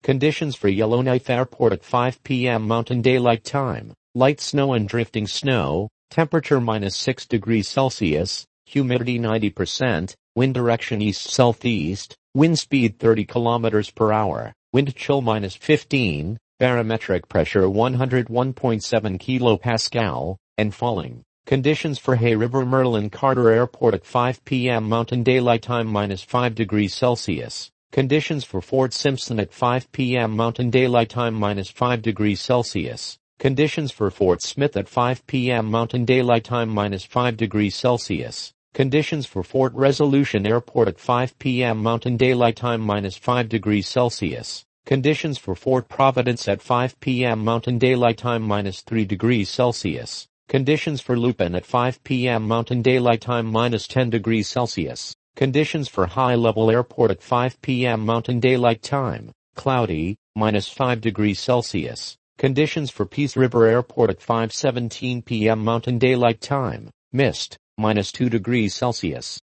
Conditions for Yellowknife Airport at 5 p.m. Mountain Daylight Time. Light snow and drifting snow. Temperature -6 degrees Celsius. Humidity 90%. Wind direction east-southeast. Wind speed 30 kilometers per hour. Wind chill -15. Barometric pressure 101.7 kilopascal, and falling. Conditions for Hay River Merlin Carter Airport at 5 p.m. Mountain Daylight Time -5 degrees Celsius. Conditions for Fort Simpson at 5 p.m. Mountain Daylight Time -5 degrees Celsius. Conditions for Fort Smith at 5 p.m. Mountain Daylight Time -5 degrees Celsius. Conditions for Fort Resolution Airport at 5 p.m. Mountain Daylight Time -5 degrees Celsius. Conditions for Fort Providence at 5 p.m. Mountain Daylight Time -3 degrees Celsius. Conditions for Lupin at 5 p.m. Mountain Daylight Time -10 degrees Celsius. Conditions for High Level Airport at 5 p.m. Mountain Daylight Time. Cloudy, -5 degrees Celsius. Conditions for Peace River Airport at 5:17 p.m. Mountain Daylight Time. Mist, -2 degrees Celsius.